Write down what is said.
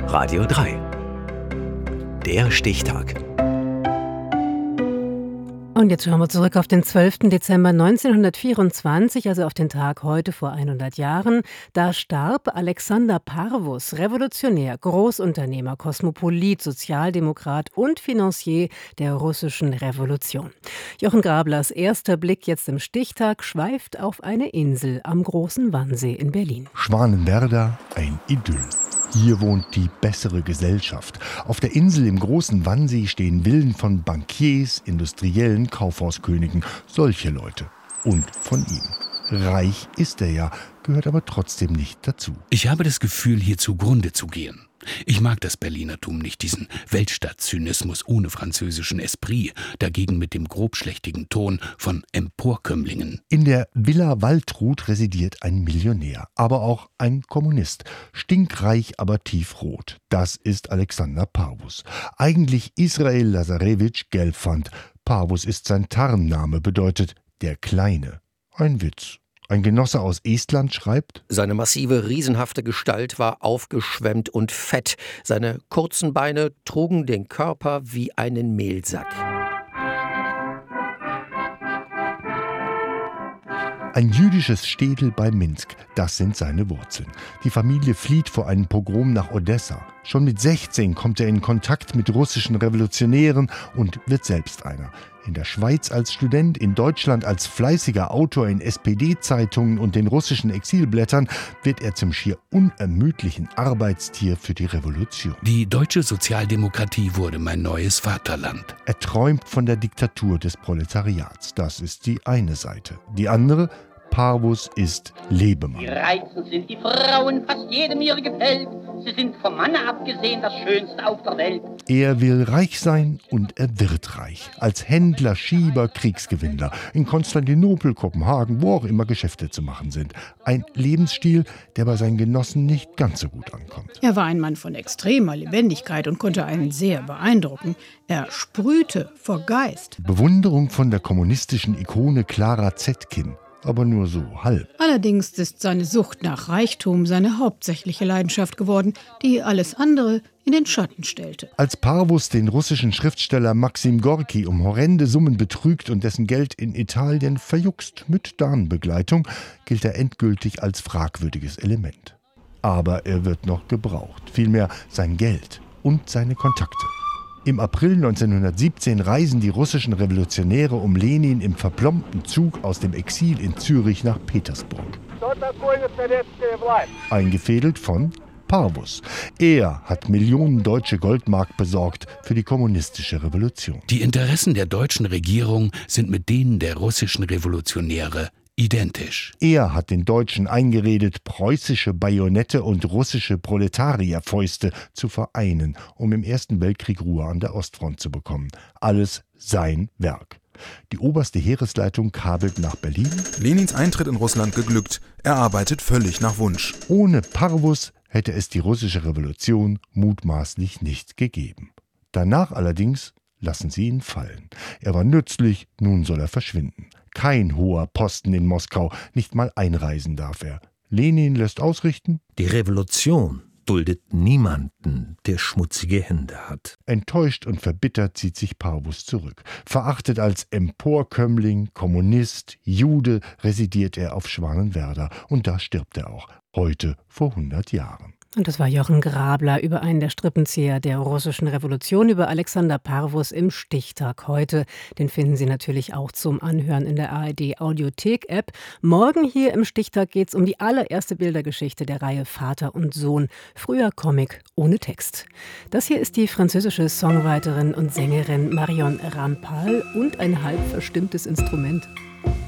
Radio 3. Der Stichtag. Und jetzt schauen wir zurück auf den 12. Dezember 1924, also auf den Tag heute vor 100 Jahren. Da starb Alexander Parvus, Revolutionär, Großunternehmer, Kosmopolit, Sozialdemokrat und Finanzier der russischen Revolution. Jochen Grablers erster Blick jetzt im Stichtag schweift auf eine Insel am Großen Wannsee in Berlin. Schwanenwerder, ein Idyll. Hier wohnt die bessere Gesellschaft. Auf der Insel im Großen Wannsee stehen Villen von Bankiers, Industriellen, Kaufhauskönigen, solche Leute. Und von ihm. Reich ist er ja, gehört aber trotzdem nicht dazu. Ich habe das Gefühl, hier zugrunde zu gehen. Ich mag das Berlinertum nicht, diesen Weltstadt-Zynismus ohne französischen Esprit, dagegen mit dem grobschlächtigen Ton von Emporkömmlingen. In der Villa Waltrud residiert ein Millionär, aber auch ein Kommunist. Stinkreich, aber tiefrot. Das ist Alexander Parvus. Eigentlich Israel Lazarewitsch Gelfand. Parvus ist sein Tarnname, bedeutet der Kleine. Ein Witz. Ein Genosse aus Estland schreibt: Seine massive, riesenhafte Gestalt war aufgeschwemmt und fett. Seine kurzen Beine trugen den Körper wie einen Mehlsack. Ein jüdisches Städel bei Minsk, das sind seine Wurzeln. Die Familie flieht vor einem Pogrom nach Odessa. Schon mit 16 kommt er in Kontakt mit russischen Revolutionären und wird selbst einer. In der Schweiz als Student, in Deutschland als fleißiger Autor in SPD-Zeitungen und den russischen Exilblättern wird er zum schier unermüdlichen Arbeitstier für die Revolution. Die deutsche Sozialdemokratie wurde mein neues Vaterland. Er träumt von der Diktatur des Proletariats. Das ist die eine Seite. Die andere: Parvus ist Lebemann. Die reizend sind die Frauen, fast jedem ihr gefällt. Sie sind vom Manne abgesehen das Schönste auf der Welt. Er will reich sein und er wird reich. Als Händler, Schieber, Kriegsgewinnler. In Konstantinopel, Kopenhagen, wo auch immer Geschäfte zu machen sind. Ein Lebensstil, der bei seinen Genossen nicht ganz so gut ankommt. Er war ein Mann von extremer Lebendigkeit und konnte einen sehr beeindrucken. Er sprühte vor Geist. Bewunderung von der kommunistischen Ikone Clara Zetkin. Aber nur so halb. Allerdings ist seine Sucht nach Reichtum seine hauptsächliche Leidenschaft geworden, die alles andere in den Schatten stellte. Als Parvus den russischen Schriftsteller Maxim Gorki um horrende Summen betrügt und dessen Geld in Italien verjuckst mit Darnbegleitung, gilt er endgültig als fragwürdiges Element. Aber er wird noch gebraucht. Vielmehr sein Geld und seine Kontakte. Im April 1917 reisen die russischen Revolutionäre um Lenin im verplombten Zug aus dem Exil in Zürich nach Petersburg. Eingefädelt von Parvus. Er hat Millionen deutsche Goldmark besorgt für die kommunistische Revolution. Die Interessen der deutschen Regierung sind mit denen der russischen Revolutionäre identisch. Er hat den Deutschen eingeredet, preußische Bajonette und russische Proletarierfäuste zu vereinen, um im Ersten Weltkrieg Ruhe an der Ostfront zu bekommen. Alles sein Werk. Die oberste Heeresleitung kabelt nach Berlin. Lenins Eintritt in Russland geglückt. Er arbeitet völlig nach Wunsch. Ohne Parvus hätte es die russische Revolution mutmaßlich nicht gegeben. Danach allerdings lassen sie ihn fallen. Er war nützlich, nun soll er verschwinden. Kein hoher Posten in Moskau, nicht mal einreisen darf er. Lenin lässt ausrichten: Die Revolution duldet niemanden, der schmutzige Hände hat. Enttäuscht und verbittert zieht sich Parvus zurück. Verachtet als Emporkömmling, Kommunist, Jude, residiert er auf Schwanenwerder. Und da stirbt er auch, heute vor 100 Jahren. Und das war Jochen Grabler über einen der Strippenzieher der russischen Revolution, über Alexander Parvus im Stichtag heute. Den finden Sie natürlich auch zum Anhören in der ARD-Audiothek-App. Morgen hier im Stichtag geht es um die allererste Bildergeschichte der Reihe Vater und Sohn. Früher Comic ohne Text. Das hier ist die französische Songwriterin und Sängerin Marion Rampal und ein halb verstimmtes Instrument.